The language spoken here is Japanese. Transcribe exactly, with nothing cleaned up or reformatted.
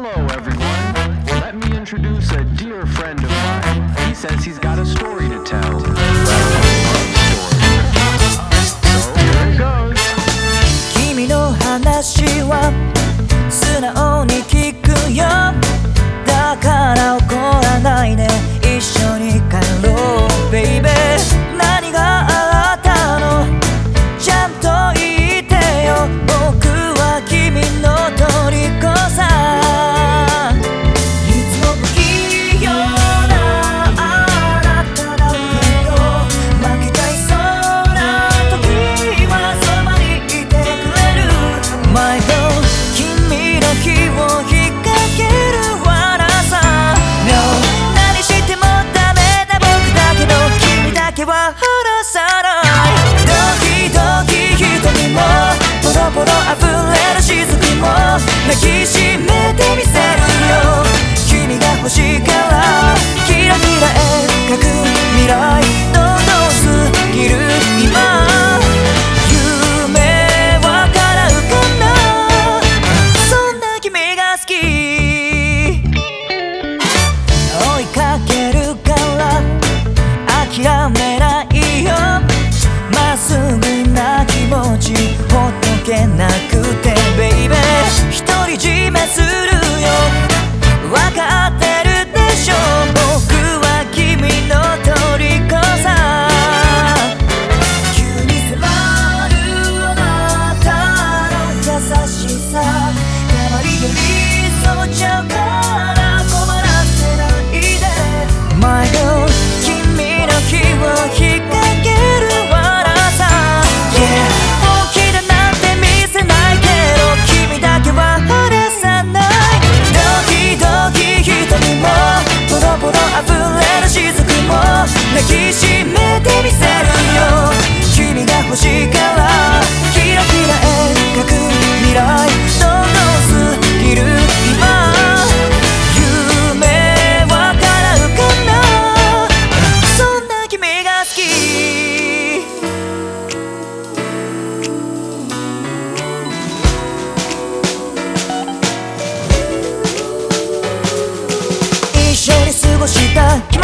Hello, everyone. Let me introduce a dear friend of mine. He says he's got a story to tell. Well, a love story. So here it goes. 君の話は素直に聞くよ。だから怒らないで一緒に帰ろう Baby。 何があったのちゃんと言ってよ。僕は君の虜さ。いつも不器用なあなただけど負けちゃいそうな時はそばにいてくれる My girl。 君の気を引っ掛けるわらさ No。 何してもダメな僕だけど君だけは離さない。ドキドキ瞳もポロポロ溢れる雫も抱きしめてみせるよ。君が欲しいからキラキラ描く未来どんどん過ぎる今。夢は叶うかなそんな君が好き。追いかけるから諦めないよ。まっすぐな気持ちほっとけなくて Baby。 独り占めするよわかってるでしょ。僕は君の虜さ。急に迫るあなたの優しさたまに寄り添っちゃうから困らせないで My girl。 君の気を引っ掛けるわらさ Yeah。 本気だなんて見せないけど君だけは離さない。ドキドキ瞳もポロポロ溢れる雫も抱きしめてみせるよ。君が欲しいからキラキラ描く未来どんどん過ぎる今。夢は叶うかなそんな君が好き。一緒に過ごした